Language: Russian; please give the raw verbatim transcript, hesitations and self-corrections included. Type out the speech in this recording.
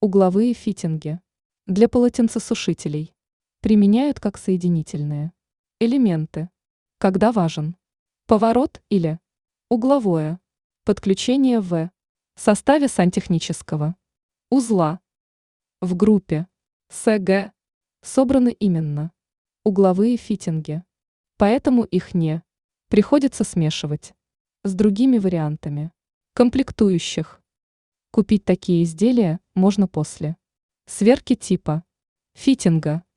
Угловые фитинги. Для полотенцесушителей. Применяют как соединительные элементы. Когда важен поворот или угловое подключение в составе сантехнического узла. В группе СГ собраны именно угловые фитинги, поэтому их не приходится смешивать с другими вариантами комплектующих. Купить такие изделия можно после сверки типа фитинга.